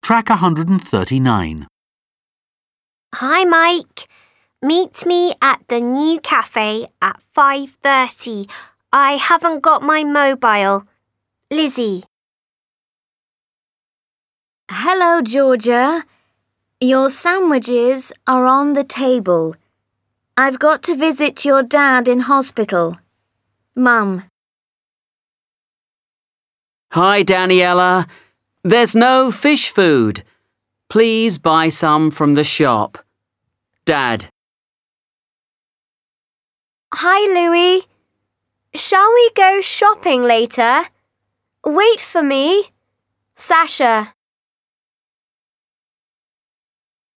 Track 139. Hi, Mike. Meet me at the new cafe at 5:30. I haven't got my mobile. Lizzie. Hello, Georgia. Your sandwiches are on the table. I've got to visit your dad in hospital. Mum. Hi, Daniela. There's no fish food. Please buy some from the shop. Dad. Hi, Louie. Shall we go shopping later? Wait for me. Sasha.